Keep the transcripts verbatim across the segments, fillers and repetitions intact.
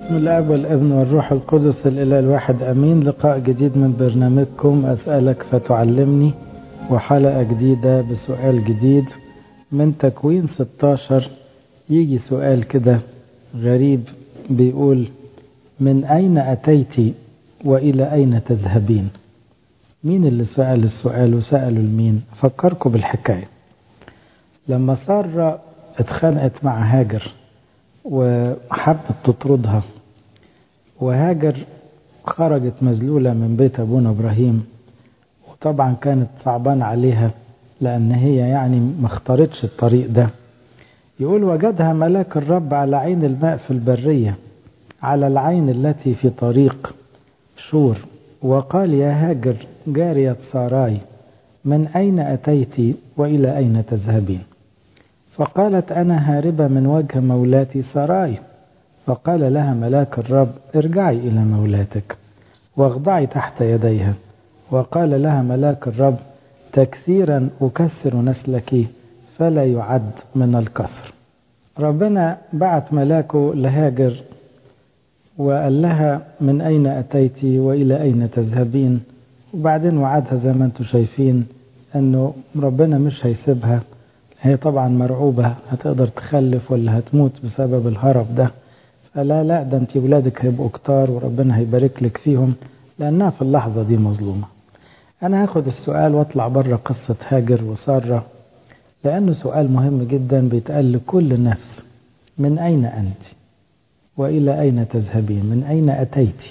باسم الاب والابن والروح القدس الاله الواحد امين. لقاء جديد من برنامجكم اسالك فتعلمني، وحلقه جديده بسؤال جديد من تكوين ستاشر. يجي سؤال كده غريب بيقول: من اين اتيت والى اين تذهبين؟ مين اللي سأل السؤال وسأله لمين؟ فكركم بالحكايه. لما سارة اتخانقت مع هاجر وحبت تطردها، وهاجر خرجت مذلولة من بيت أبونا إبراهيم، وطبعا كانت صعبان عليها لأن هي يعني ما اختارتش الطريق ده. يقول: وجدها ملاك الرب على عين الماء في البرية، على العين التي في طريق شور، وقال: يا هاجر جارية ساراي، من أين أتيت وإلى أين تذهبين؟ فقالت: أنا هاربة من وجه مولاتي ساراي. فقال لها ملاك الرب: ارجعي إلى مولاتك واخضعي تحت يديها. وقال لها ملاك الرب: تكثيرا أكثر نسلك فلا يعد من الكثر. ربنا بعت ملاكه لهاجر وقال لها: من أين أتيت وإلى أين تذهبين؟ وبعدين وعدها زي ما انتم شايفين أنه ربنا مش هيسيبها. هي طبعا مرعوبة هتقدر تخلف ولا هتموت بسبب الهرب ده. فلا لا ده انت ولادك هيبقوا كتار وربنا هيبارك لك فيهم، لأنها في اللحظة دي مظلومة. أنا هاخد السؤال واطلع بره قصة هاجر وسارة، لأنه سؤال مهم جدا بيتقال لكل نفس: من أين أنت وإلى أين تذهبين؟ من أين أتيت؟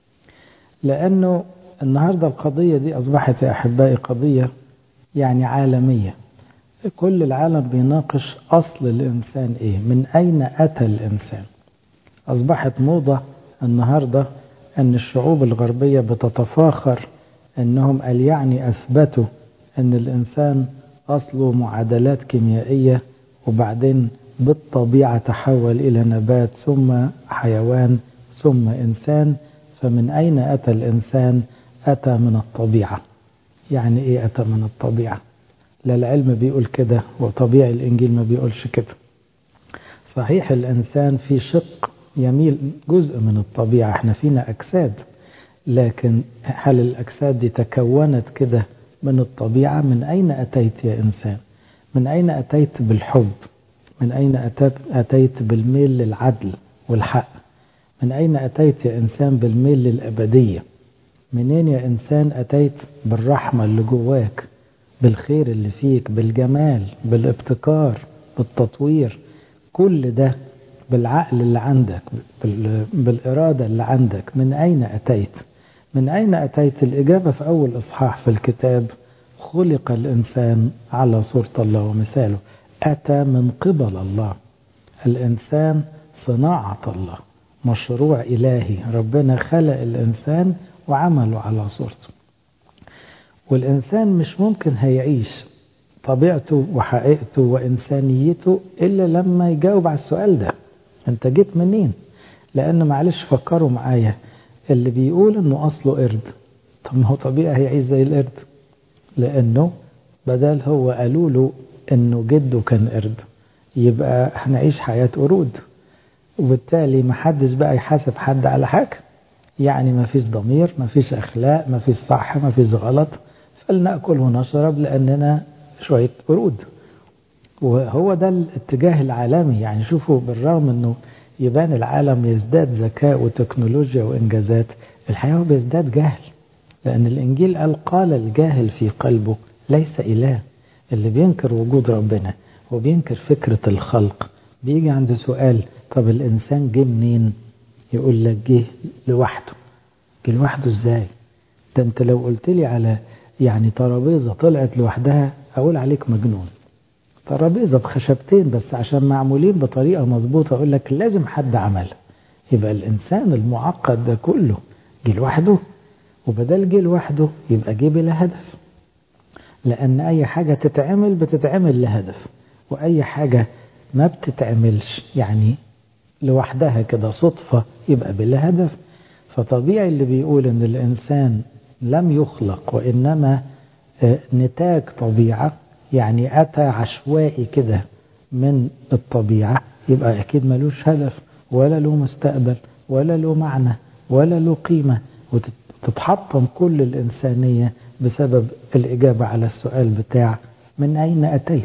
لأنه النهاردة القضية دي أصبحت يا أحبائي قضية يعني عالمية. كل العالم بيناقش أصل الإنسان إيه، من أين أتى الإنسان. أصبحت موضة النهاردة أن الشعوب الغربية بتتفاخر أنهم قال يعني أثبتوا أن الإنسان أصله معادلات كيميائية، وبعدين بالطبيعة تحول إلى نبات ثم حيوان ثم إنسان. فمن أين أتى الإنسان؟ أتى من الطبيعة. يعني إيه أتى من الطبيعة؟ لا العلم بيقول كده وطبيعي الإنجيل ما بيقولش كده. صحيح الإنسان في شق يميل جزء من الطبيعة، احنا فينا أجساد، لكن هل الأجساد دي تكونت كده من الطبيعة؟ من أين أتيت يا إنسان؟ من أين أتيت بالحب؟ من أين أتيت, أتيت بالميل للعدل والحق؟ من أين أتيت يا إنسان بالميل للأبدية؟ منين يا إنسان أتيت بالرحمة اللي جواك، بالخير اللي فيك، بالجمال، بالابتكار، بالتطوير؟ كل ده بالعقل اللي عندك، بالإرادة اللي عندك. من أين أتيت؟ من أين أتيت؟ الإجابة في أول إصحاح في الكتاب: خلق الإنسان على صورة الله ومثاله. أتى من قبل الله. الإنسان صناعة الله، مشروع إلهي. ربنا خلق الإنسان وعمله على صورته. والإنسان مش ممكن هيعيش طبيعته وحقيقته وإنسانيته إلا لما يجاوب على السؤال ده: أنت جيت منين؟ لأن معلش فكروا معايا، اللي بيقول أنه أصله قرد، طب ما هو طبيعي هيعيش زي القرد، لأنه بدل هو قالوا له أنه جده كان قرد يبقى هنعيش حياة قرود، وبالتالي محدش بقى يحاسب حد على حاجة. يعني ما فيش ضمير، ما فيش أخلاق، ما فيش صح، ما فيش غلط، فلنأكل ونشرب لأننا شوية قرود. وهو ده الاتجاه العالمي. يعني شوفوا، بالرغم أنه يبان العالم يزداد ذكاء وتكنولوجيا وإنجازات، الحقيقة بيزداد جهل، لأن الإنجيل قال: قال الجاهل في قلبه ليس إله. اللي بينكر وجود ربنا وبينكر فكرة الخلق بيجي عند سؤال: طب الإنسان جه منين؟ يقول لك جه لوحده. جه لوحده إزاي؟ ده أنت لو قلت لي على يعني ترابيزة طلعت لوحدها أقول عليك مجنون. ترابيزة بخشبتين بس عشان معمولين بطريقة مظبوطة أقول لك لازم حد عمل. يبقى الإنسان المعقد ده كله جه لوحده؟ وبدل جه لوحده يبقى جه بلا هدف، لأن أي حاجة تتعمل بتتعمل لهدف، وأي حاجة ما بتتعملش يعني لوحدها كده صدفة يبقى بلا هدف. فطبيعي اللي بيقول أن الإنسان لم يخلق وإنما نتاج طبيعة، يعني أتى عشوائي كده من الطبيعة، يبقى أكيد ملوش هدف ولا له مستقبل ولا له معنى ولا له قيمة، وتتحطم كل الإنسانية بسبب الإجابة على السؤال بتاع من أين أتيت.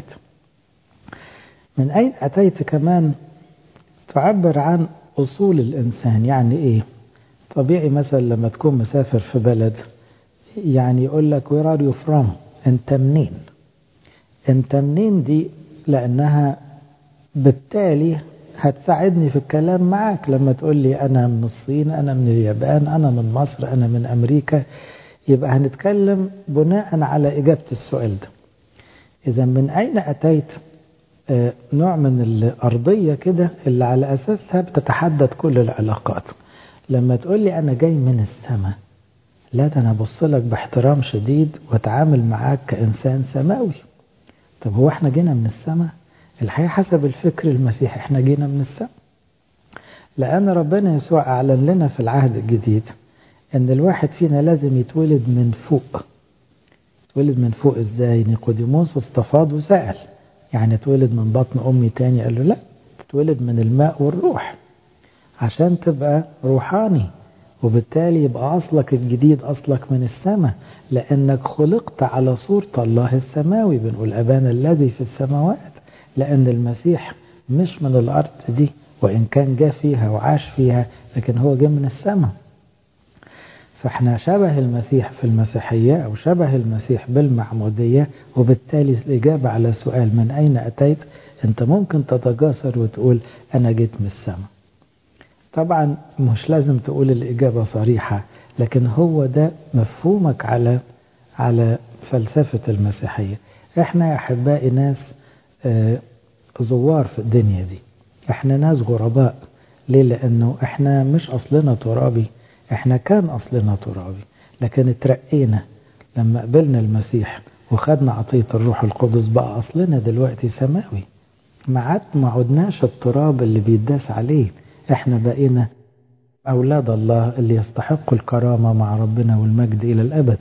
من أين أتيت كمان تعبر عن أصول الإنسان. يعني إيه؟ طبيعي مثلا لما تكون مسافر في بلد يعني يقول لك where are you from؟ أنت منين؟ أنت منين دي لأنها بالتالي هتساعدني في الكلام معك. لما تقول لي أنا من الصين، أنا من اليابان، أنا من مصر، أنا من أمريكا، يبقى هنتكلم بناء على إجابة السؤال ده. إذا من أين أتيت آه نوع من الأرضية كده اللي على أساسها بتتحدد كل العلاقات. لما تقول لي أنا جاي من السماء، لا ده أنا أبص لك باحترام شديد وأتعامل معاك كإنسان سماوي. طب هو احنا جينا من السماء؟ الحقيقة حسب الفكر المسيحي احنا جينا من السماء، لأن ربنا يسوع أعلن لنا في العهد الجديد أن الواحد فينا لازم يتولد من فوق. يتولد من فوق إزاي؟ نيقوديموس استفاض وسأل، يعني يتولد من بطن أمي تاني؟ قال له لا، تتولد من الماء والروح عشان تبقى روحاني، وبالتالي يبقى أصلك الجديد أصلك من السماء، لأنك خلقت على صورة الله السماوي. بنقول أبانا الذي في السماوات، لأن المسيح مش من الأرض دي، وإن كان جاء فيها وعاش فيها لكن هو جاء من السماء. فإحنا شبه المسيح في المسيحية أو شبه المسيح بالمعمودية، وبالتالي الإجابة على سؤال من أين أتيت أنت ممكن تتجاسر وتقول أنا جيت من السماء. طبعا مش لازم تقول الإجابة صريحة، لكن هو ده مفهومك على على فلسفة المسيحية. احنا يا أحبائي ناس آه زوار في الدنيا دي، احنا ناس غرباء. ليه؟ لأنه احنا مش أصلنا ترابي، احنا كان أصلنا ترابي لكن اترقينا لما قبلنا المسيح وخدنا عطية الروح القدس، بقى أصلنا دلوقتي سماوي. ما عدناش التراب اللي بيداس عليه، احنا بقينا أولاد الله اللي يستحقوا الكرامة مع ربنا والمجد إلى الأبد.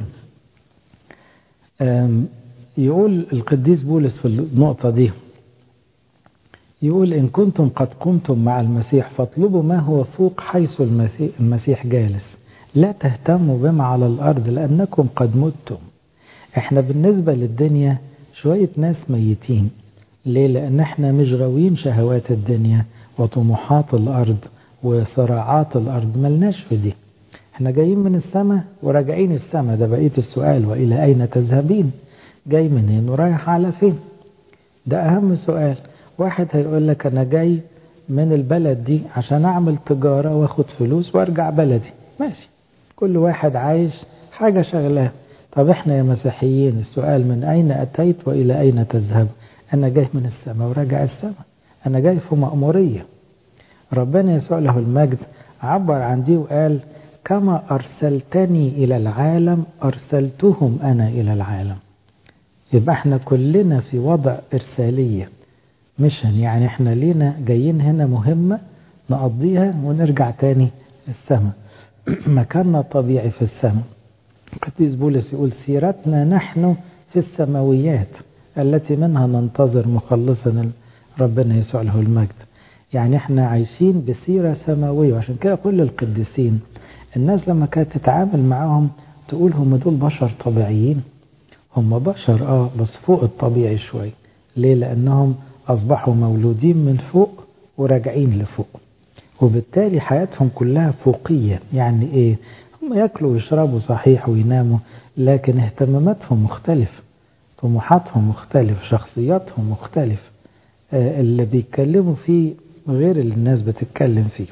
يقول القديس بولس في النقطة دي، يقول إن كنتم قد قمتم مع المسيح فاطلبوا ما هو فوق حيث المسيح جالس، لا تهتموا بما على الأرض لأنكم قد متم. احنا بالنسبة للدنيا شوية ناس ميتين. ليه؟ لأن احنا مش غاويين شهوات الدنيا وطموحات الأرض وصراعات الأرض، ملناش في دي. احنا جايين من السماء وراجعين السماء. ده بقية السؤال، وإلى أين تذهبين؟ جاي منين ورايح على فين؟ ده أهم سؤال. واحد هيقول لك أنا جاي من البلد دي عشان أعمل تجارة واخد فلوس وارجع بلدي، ماشي، كل واحد عايش حاجة شغلاه. طب احنا يا مسيحيين السؤال من أين أتيت وإلى أين تذهب؟ أنا جاي من السماء وراجع السماء، أنا جاي في مأمورية. ربنا يسوع له المجد عبر عن دي وقال كما أرسلتني إلى العالم أرسلتهم أنا إلى العالم. يبقى احنا كلنا في وضع إرسالية، مشن، يعني احنا لينا جايين هنا مهمة نقضيها ونرجع تاني السماء. مكاننا طبيعي في السماء. قديس بولس يقول سيرتنا نحن في السماويات التي منها ننتظر مخلصنا ربنا يسوع له المجد. يعني احنا عايشين بسيرة سماوية. وعشان كده كل القديسين الناس لما كانت تتعامل معهم تقول هم دول بشر طبيعيين. هم بشر اه بس فوق الطبيعي شوي. ليه؟ لأنهم أصبحوا مولودين من فوق وراجعين لفوق، وبالتالي حياتهم كلها فوقية. يعني ايه؟ هم يأكلوا ويشربوا صحيح ويناموا، لكن اهتماماتهم مختلف، طموحاتهم مختلف، شخصياتهم مختلف، آه اللي بيتكلموا فيه غير اللي الناس بتتكلم فيه.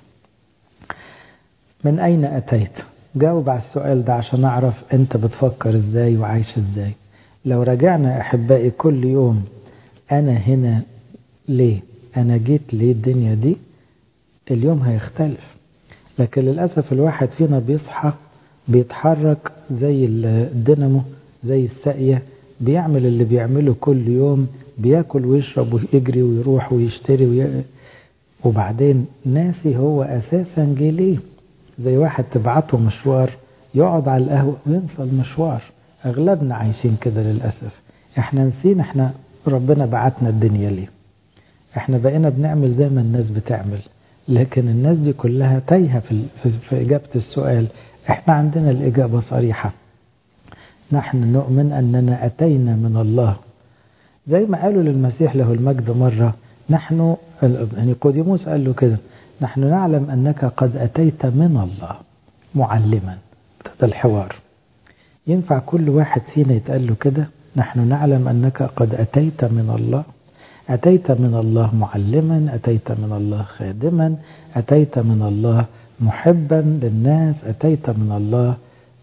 من أين أتيت؟ جاوب على السؤال ده عشان أعرف أنت بتفكر إزاي وعايش إزاي. لو رجعنا أحبائي كل يوم أنا هنا ليه؟ أنا جيت ليه الدنيا دي؟ اليوم هيختلف. لكن للأسف الواحد فينا بيصحى بيتحرك زي الدينامو، زي الساقية، بيعمل اللي بيعمله كل يوم، بياكل ويشرب ويجري ويروح ويشتري وي... وبعدين ناسي هو أساسا جه ليه. زي واحد تبعته مشوار يقعد على القهوة وينسى المشوار. أغلبنا عايشين كده للأسف. احنا نسينا احنا ربنا بعتنا الدنيا ليه. احنا بقينا بنعمل زي ما الناس بتعمل، لكن الناس دي كلها تايهة في, في, في إجابة السؤال. احنا عندنا الإجابة صريحة، نحن نؤمن أننا أتينا من الله، زي ما قالوا للمسيح له المجد مرة، نحن نيقوديموس قال له كده، نحن نعلم أنك قد أتيت من الله معلما. ده الحوار. ينفع كل واحد فينا يتقال له كده؟ نحن نعلم أنك قد أتيت من الله، أتيت من الله معلما، أتيت من الله خادما، أتيت من الله محبا للناس، أتيت من الله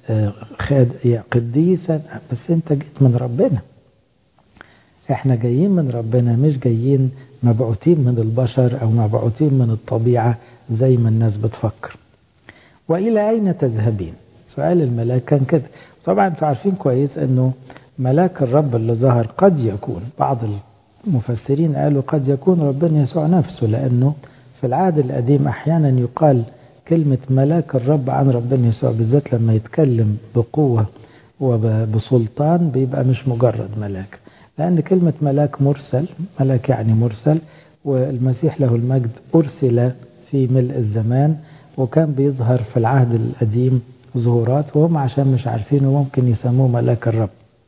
قديسا، بس أنت جيت من ربنا. احنا جايين من ربنا، مش جايين مبعوثين من البشر أو مبعوثين من الطبيعة زي ما الناس بتفكر. وإلى أين تذهبين؟ سؤال الملاك كان كده. طبعا انتوا عارفين كويس أنه ملاك الرب اللي ظهر قد يكون، بعض المفسرين قالوا قد يكون ربنا يسوع نفسه، لأنه في العهد القديم أحيانا يقال كلمة ملاك الرب عن ربنا يسوع، بالذات لما يتكلم بقوة وبسلطان بيبقى مش مجرد ملاك، لأن كلمة ملاك مرسل، ملاك يعني مرسل، والمسيح له المجد أرسل في ملء الزمان، وكان بيظهر في العهد القديم ظهورات، وهم عشان مش عارفينه ممكن يسموه ملاك الرب.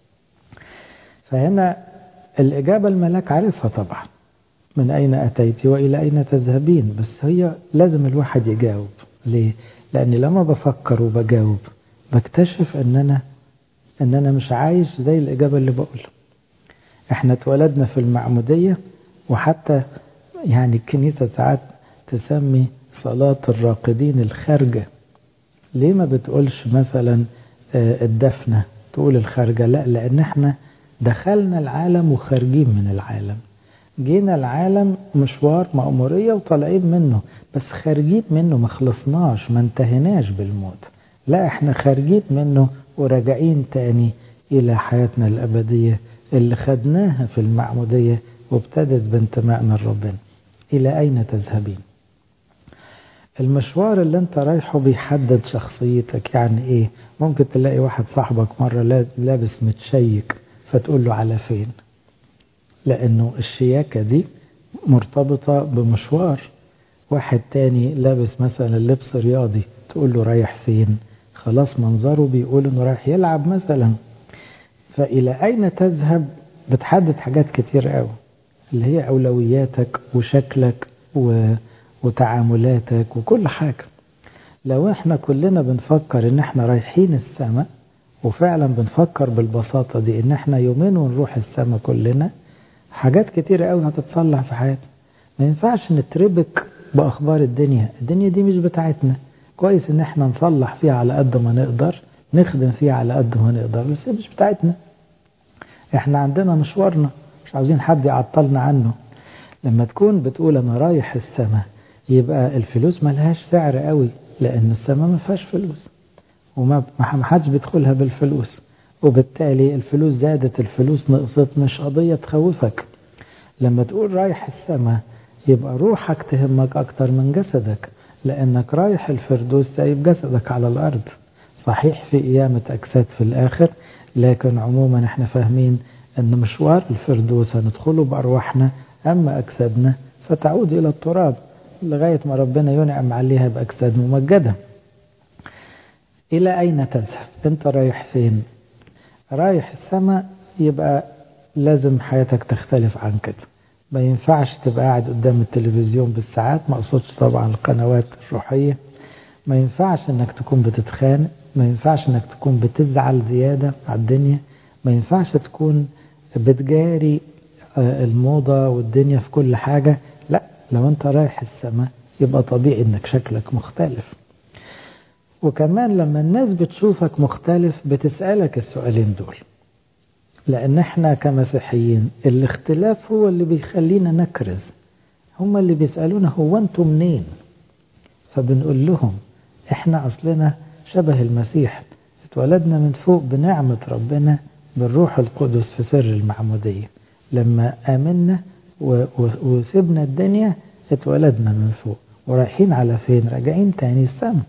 فهنا الإجابة الملاك عارفها طبعا، من أين أتيت وإلى أين تذهبين، بس هي لازم الواحد يجاوب. ليه؟ لأني لما بفكر وبجاوب بكتشف أن أنا, أن أنا مش عايش زي الإجابة اللي بقولها. احنا اتولدنا في المعمودية، وحتى يعني الكنيسة ساعات تسمي صلاة الراقدين الخارجة. ليه ما بتقولش مثلا الدفنة، تقول الخارجة؟ لا، لأن احنا دخلنا العالم وخارجين من العالم. جينا العالم مشوار مأمورية وطالعين منه، بس خارجين منه ما خلصناش، ما انتهيناش بالموت. لا، احنا خارجين منه وراجعين تاني إلى حياتنا الأبدية اللي خدناها في المعمودية وابتدت بانتمائنا لربنا. إلى أين تذهبين؟ المشوار اللي انت رايحه بيحدد شخصيتك. يعني ايه؟ ممكن تلاقي واحد صاحبك مرة لابس متشيك فتقول له على فين؟ لأنه الشياكة دي مرتبطة بمشوار. واحد تاني لابس مثلا لبس رياضي تقول له رايح فين؟ خلاص منظره بيقول انه رايح يلعب مثلا. فإلى أين تذهب بتحدد حاجات كتير قوي، اللي هي أولوياتك وشكلك و... وتعاملاتك وكل حاجة. لو احنا كلنا بنفكر ان احنا رايحين السماء، وفعلا بنفكر بالبساطة دي ان احنا يومين ونروح السماء كلنا، حاجات كتير قوي هتتصلح في حياتنا. ما ينفعش نتربك بأخبار الدنيا. الدنيا دي مش بتاعتنا. كويس ان احنا نصلح فيها على قد ما نقدر، نخدم فيها على قد ما نقدر، بس هي مش بتاعتنا. احنا عندنا مشوارنا، مش عاوزين حد يعطلنا عنه. لما تكون بتقول انا رايح السماء، يبقى الفلوس ملهاش سعر قوي، لان السماء ما فيهاش فلوس، وما حدش بيدخلها بالفلوس، وبالتالي الفلوس زادت الفلوس نقصت مش قضية تخوفك. لما تقول رايح السماء يبقى روحك تهمك أكتر من جسدك، لأنك رايح الفردوس سايب جسدك على الأرض. صحيح في قيامة أجساد في الآخر، لكن عموما احنا فاهمين أن مشوار الفردوس هندخله بأرواحنا، أما أجسادنا فتعود إلى التراب لغاية ما ربنا ينعم عليها بأجساد ممجدة. إلى أين تذهب؟ أنت رايح فين؟ رايح السماء، يبقى لازم حياتك تختلف عن كده. ما ينفعش تبقى قاعد قدام التلفزيون بالساعات، ما أقصدش طبعا القنوات الروحية. ما ينفعش انك تكون بتتخانق، ما ينفعش انك تكون بتزعل زيادة على الدنيا، ما ينفعش تكون بتجاري الموضة والدنيا في كل حاجة. لا، لو انت رايح السماء يبقى طبيعي انك شكلك مختلف. وكمان لما الناس بتشوفك مختلف بتسألك السؤالين دول، لأن احنا كمسيحيين الاختلاف هو اللي بيخلينا نكرز. هم اللي بيسألونا هو انتم منين؟ فبنقول لهم احنا أصلنا شبه المسيح، اتولدنا من فوق بنعمة ربنا بالروح القدس في سر المعمودية. لما آمنا وسبنا الدنيا اتولدنا من فوق، ورايحين على فين؟ راجعين تاني السماء.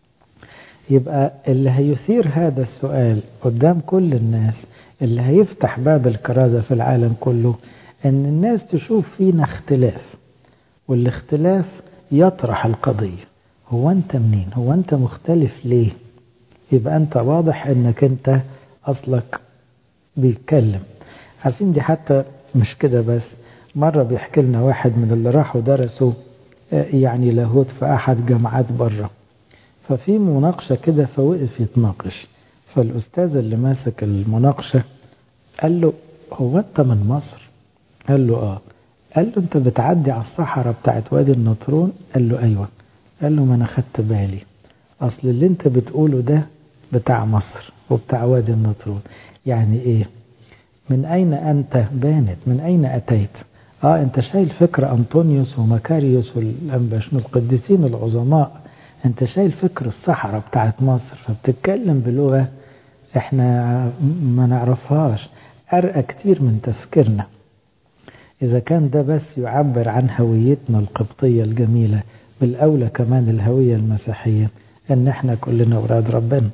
يبقى اللي هيثير هذا السؤال قدام كل الناس، اللي هيفتح باب الكرازة في العالم كله، ان الناس تشوف فينا اختلاف، والاختلاف يطرح القضية. هو أنت منين؟ هو أنت مختلف ليه؟ يبقى أنت واضح أنك أنت أصلك بيتكلم. عارفين دي حتى مش كده بس، مرة بيحكي لنا واحد من اللي راحوا درسوا يعني لاهوت في أحد جامعات بره، ففي مناقشة كده فوقف يتناقش، فالأستاذ اللي ماسك المناقشة قال له هو أنت من مصر؟ قال له آه. قال له أنت بتعدي على الصحراء بتاعت وادي النطرون؟ قال له أيوة. قال له ما أنا خدت بالي، أصل اللي أنت بتقوله ده بتاع مصر وبتاع وادي النطرون. يعني إيه؟ من أين أنت بانت؟ من أين أتيت؟ آه أنت شايل فكر أنطونيوس ومكاريوس والأنبشن القديسين العظماء، أنت شايل فكر الصحراء بتاعت مصر، فبتتكلم بلغة إحنا ما نعرفهاش، أرقى كتير من تفكيرنا. إذا كان ده بس يعبر عن هويتنا القبطية الجميلة، بالأولى كمان الهوية المسيحية أن إحنا كلنا أولاد ربنا.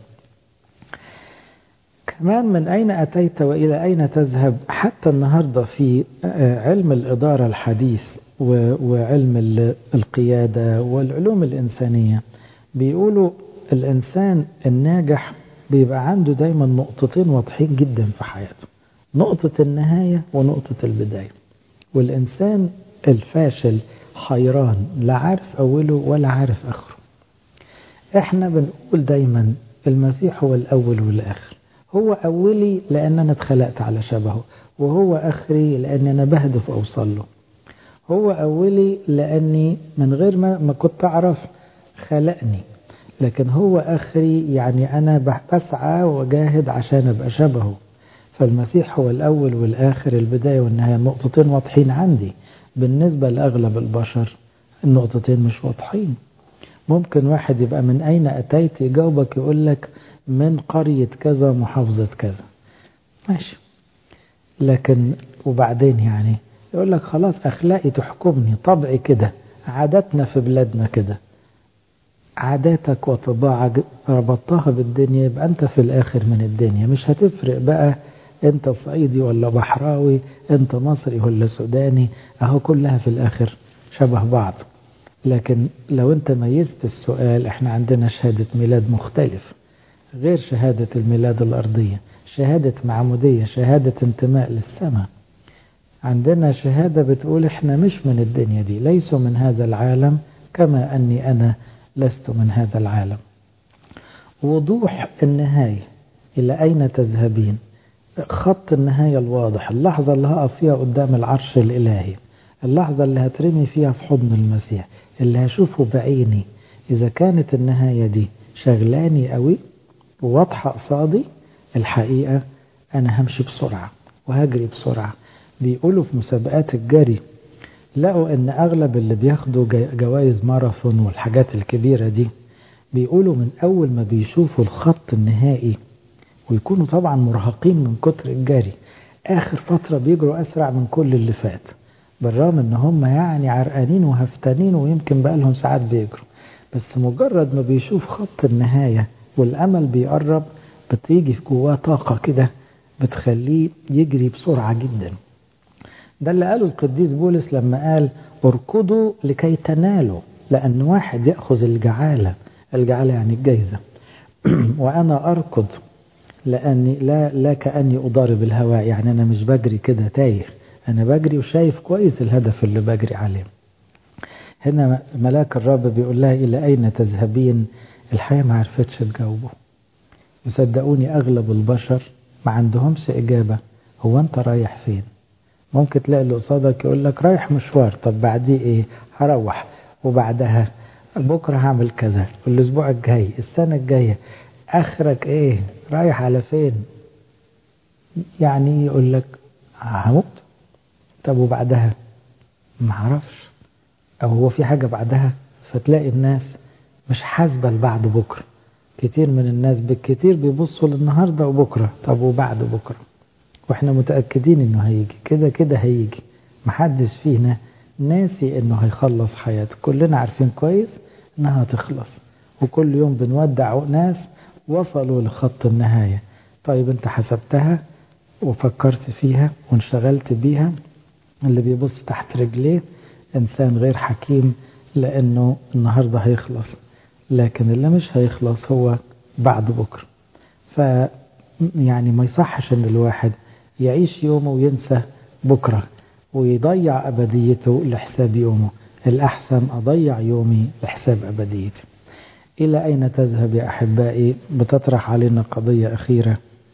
كمان من أين أتيت وإلى أين تذهب؟ حتى النهاردة في علم الإدارة الحديث وعلم القيادة والعلوم الإنسانية بيقولوا الإنسان الناجح بيبقى عنده دايما نقطتين واضحين جدا في حياته، نقطة النهاية ونقطة البداية. والإنسان الفاشل حيران، لا عارف أوله ولا عارف آخره. إحنا بنقول دايما المسيح هو الأول والآخر، هو أولي لأن أنا اتخلقت على شبهه، وهو آخري لأن أنا بهدف أوصل له. هو أولي لأني من غير ما, ما كنت أعرف خلقني، لكن هو آخري يعني أنا بسعى وجاهد عشان أبقى شبهه. فالمسيح هو الأول والآخر، البداية والنهاية، النقطتين واضحين عندي. بالنسبة لأغلب البشر النقطتين مش واضحين. ممكن واحد يبقى من أين أتيت يجاوبك يقول لك من قرية كذا محافظة كذا، ماشي، لكن وبعدين يعني يقول لك خلاص أخلاقي تحكمني، طبعي كده، عاداتنا في بلادنا كده. عاداتك وطباعك ربطتها بالدنيا، يبقى أنت في الآخر من الدنيا. مش هتفرق بقى أنت صعيدي ولا بحراوي، أنت مصري ولا سوداني، أهو كلها في الآخر شبه بعض. لكن لو أنت ميزت السؤال، إحنا عندنا شهادة ميلاد مختلف غير شهادة الميلاد الأرضية، شهادة معمودية، شهادة انتماء للسماء. عندنا شهادة بتقول إحنا مش من الدنيا دي، ليسوا من هذا العالم كما أني أنا لست من هذا العالم. وضوح النهاية، إلى أين تذهبين، خط النهاية الواضح، اللحظة اللي هقف فيها قدام العرش الإلهي، اللحظة اللي هترمي فيها في حضن المسيح، اللي هشوفه بعيني. إذا كانت النهاية دي شغلاني قوي وواضحة قصادي، الحقيقة أنا همشي بسرعة وهجري بسرعة. بيقولوا في مسابقات الجري لقوا أن أغلب اللي بياخدوا جوائز ماراثون والحاجات الكبيرة دي، بيقولوا من أول ما بيشوفوا الخط النهائي ويكونوا طبعا مرهقين من كتر الجري، آخر فترة بيجروا أسرع من كل اللي فات، بالرغم أن هم يعني عرقانين وهفتانين ويمكن بقى لهم ساعات بيجروا. بس مجرد ما بيشوف خط النهاية والأمل بيقرب، بتيجي في جواه طاقة كده بتخليه يجري بسرعة جدا. ده اللي قاله القديس بولس لما قال اركضوا لكي تنالوا، لأن واحد يأخذ الجعالة، الجعالة يعني الجايزة، وأنا أركض لأني لا, لا كأني أضارب الهواء، يعني أنا مش بجري كده تايه، أنا بجري وشايف كويس الهدف اللي بجري عليه. هنا ملاك الرب بيقول لها إلى أين تذهبين؟ الحقيقة ما عرفتش تجاوبه. وصدقوني أغلب البشر ما عندهمش إجابة. هو أنت رايح فين؟ ممكن تلاقي اللي قصادك يقول لك رايح مشوار، طب بعديه إيه؟ هروح، وبعدها بكرة هعمل كذا، والأسبوع الجاي، السنة الجاية، آخرك إيه؟ رايح على فين؟ يعني يقول لك هموت. طب وبعدها؟ ما عرفش، أو هو في حاجة بعدها؟ فتلاقي الناس مش حاسبة لبعد بكرة. كتير من الناس بالكتير بيبصوا للنهاردة وبكرة، طب وبعد بكرة؟ واحنا متأكدين انه هيجي، كده كده هيجي. محدش فينا ناسي انه هيخلص حياته، كلنا عارفين كويس انها هتخلص، وكل يوم بنودع ناس وصلوا لخط النهاية. طيب انت حسبتها وفكرت فيها وانشغلت بيها؟ اللي بيبص تحت رجليه إنسان غير حكيم، لأنه النهاردة هيخلص، لكن اللي مش هيخلص هو بعد بكرة. ف يعني ما يصحش ان الواحد يعيش يومه وينسى بكرة ويضيع أبديته لحساب يومه. الأحسن أضيع يومي لحساب أبديتي. إلى أين تذهب يا أحبائي؟ بتطرح علينا قضية أخيرة.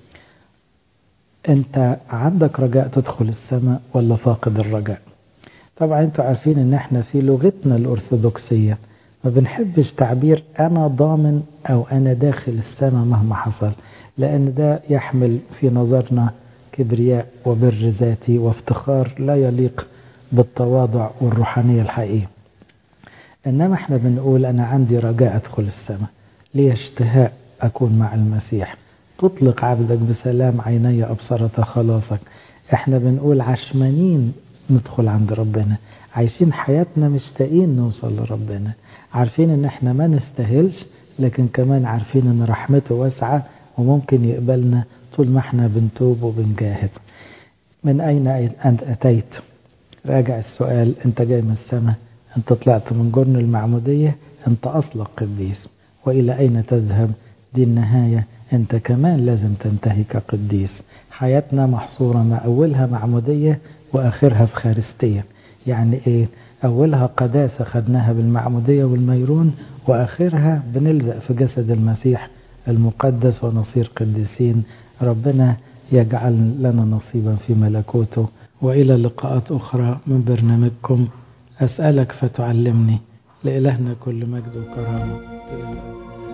أنت عندك رجاء تدخل السماء ولا فاقد الرجاء؟ طبعا أنتوا عارفين أن احنا في لغتنا الأرثوذكسية ما بنحبش تعبير أنا ضامن أو أنا داخل السماء مهما حصل، لأن ده يحمل في نظرنا كبرياء وبر ذاتي وافتخار لا يليق بالتواضع والروحانية الحقيقية. إنما احنا بنقول أنا عندي رجاء أدخل السماء، لي اشتهاء أكون مع المسيح، تطلق عبدك بسلام عيني أبصرة خلاصك. احنا بنقول عشمانين ندخل عند ربنا، عايشين حياتنا مشتاقين نوصل لربنا، عارفين ان احنا ما نستاهلش، لكن كمان عارفين ان رحمته واسعة وممكن يقبلنا طول ما احنا بنتوب وبنجاهد. من اين انت اتيت؟ راجع السؤال، انت جاي من السماء، انت طلعت من جرن المعمودية، انت اصلك قديس. والى اين تذهب؟ دي النهاية، انت كمان لازم تنتهي كقديس. حياتنا محصورة ما اولها معمودية واخرها في خارستية. يعني ايه؟ اولها قداسة خدناها بالمعمودية والميرون، واخرها بنلزق في جسد المسيح المقدس ونصير قديسين. ربنا يجعل لنا نصيبا في ملكوته. وإلى لقاءات أخرى من برنامجكم أسألك فتعلمني. لإلهنا كل مجد وكرامة.